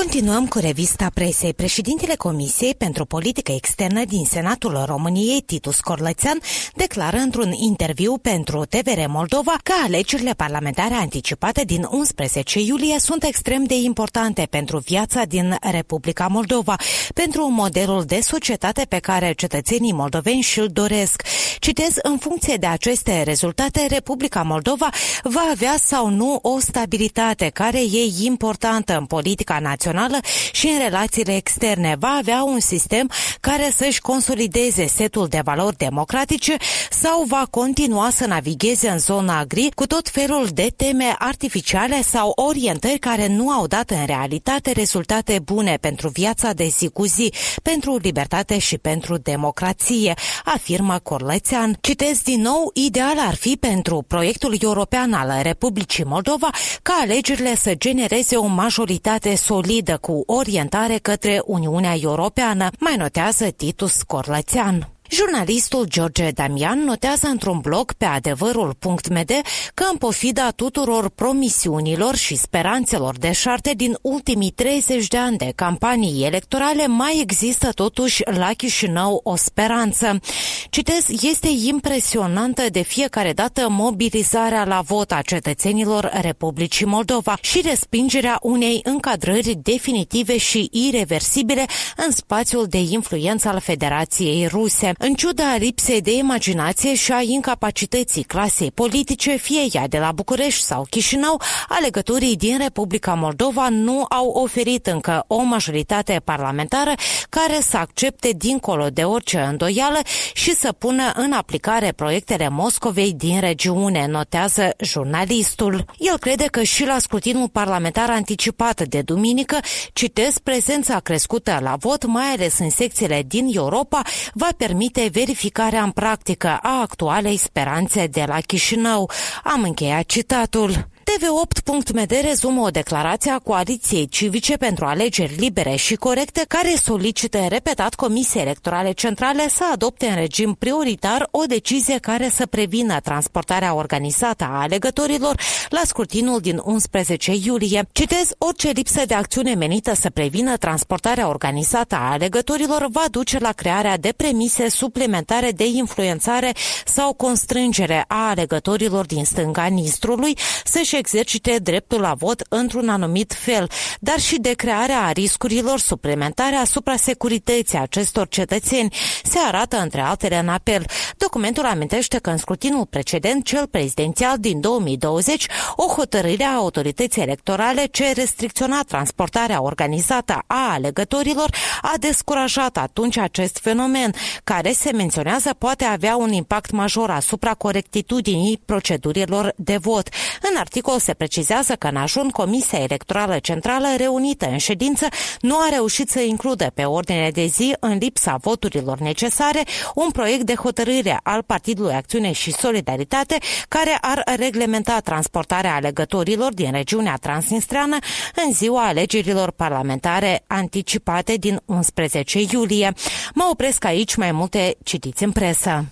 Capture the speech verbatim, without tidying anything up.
Continuăm cu revista presei. Președintele Comisiei pentru Politică Externă din Senatul României, Titus Corlățean, declară într-un interviu pentru T V R Moldova că alegerile parlamentare anticipate din unsprezece iulie sunt extrem de importante pentru viața din Republica Moldova, pentru modelul de societate pe care cetățenii moldoveni și-l doresc. Citez, în funcție de aceste rezultate, Republica Moldova va avea sau nu o stabilitate care e importantă în politica națională și în relațiile externe. Va avea un sistem care să-și consolideze setul de valori democratice sau va continua să navigheze în zona gri cu tot felul de teme artificiale sau orientări care nu au dat în realitate rezultate bune pentru viața de zi cu zi, pentru libertate și pentru democrație, afirmă Corlățean. Citez din nou, ideal ar fi pentru proiectul european al Republicii Moldova ca alegerile să genereze o majoritate solidă cu orientare către Uniunea Europeană, mai notează Titus Corlățean. Jurnalistul George Damian notează într-un blog pe adevărul punct m d că în pofida tuturor promisiunilor și speranțelor deșarte din ultimii treizeci de ani de campanii electorale mai există totuși la Chișinău o speranță. Citez, este impresionantă de fiecare dată mobilizarea la vot a cetățenilor Republicii Moldova și respingerea unei încadrări definitive și ireversibile în spațiul de influență al Federației Ruse. În ciuda lipsei de imaginație și a incapacității clasei politice, fie ea de la București sau Chișinău, alegătorii din Republica Moldova nu au oferit încă o majoritate parlamentară care să accepte dincolo de orice îndoială și să pună în aplicare proiectele Moscovei din regiune, notează jurnalistul. El crede că și la scrutinul parlamentar anticipat de duminică, citez, prezența crescută la vot, mai ales în secțiile din Europa, va permite verificarea în practică a actualei speranțe de la Chișinău. Am încheiat citatul. T V opt punct m d rezumă o declarație a Coaliției Civice pentru Alegeri Libere și Corecte, care solicită repetat Comisiei Electorale Centrale să adopte în regim prioritar o decizie care să prevină transportarea organizată a alegătorilor la scrutinul din unsprezece iulie. Citez, orice lipsă de acțiune menită să prevină transportarea organizată a alegătorilor va duce la crearea de premise suplimentare de influențare sau constrângere a alegătorilor din stânga Nistrului să-și exercite dreptul la vot într-un anumit fel, dar și de crearea riscurilor suplimentare asupra securității acestor cetățeni, se arată între altele în apel. Documentul amintește că în scrutinul precedent, cel prezidențial din două mii douăzeci, o hotărâre a autorității electorale ce restricționa transportarea organizată a alegătorilor a descurajat atunci acest fenomen, care se menționează poate avea un impact major asupra corectitudinii procedurilor de vot. În articol se precizează că în ajun Comisia Electorală Centrală reunită în ședință nu a reușit să includă pe ordine de zi, în lipsa voturilor necesare, un proiect de hotărâre al Partidului Acțiune și Solidaritate care ar reglementa transportarea alegătorilor din regiunea transnistreană în ziua alegerilor parlamentare anticipate din unsprezece iulie. Mă opresc aici, mai multe citiți în presă.